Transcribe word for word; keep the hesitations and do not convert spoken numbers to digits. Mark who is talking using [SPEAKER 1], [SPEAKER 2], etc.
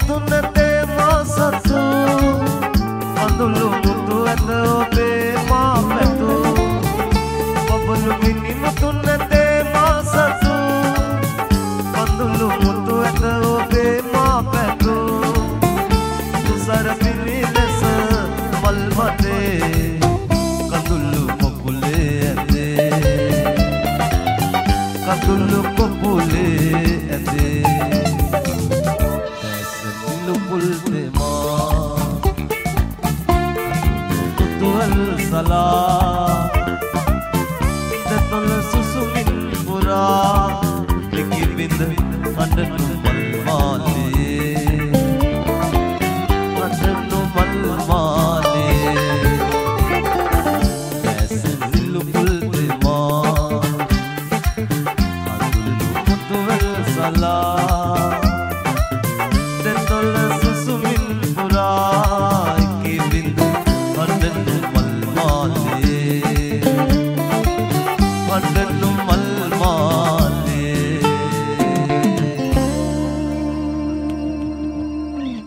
[SPEAKER 1] මුතුනතේ මා සතු අඳුළු මුතු ඇත ඔබේ මා පැතු බබළු මිනි මුතුනතේ මා සතු අඳුළු මුතු ඇත ඔබේ මා පැතු තුසර පිලි ලෙස මල් මතේ කඳුළු මොකුලේ ඇතේ කඳුළු කොපුලේ ඇතේ Salah Datol susumin pura Likibind Andanu malmale Andanu malmale Kaisen dilupul dema Andanu mutuwal salah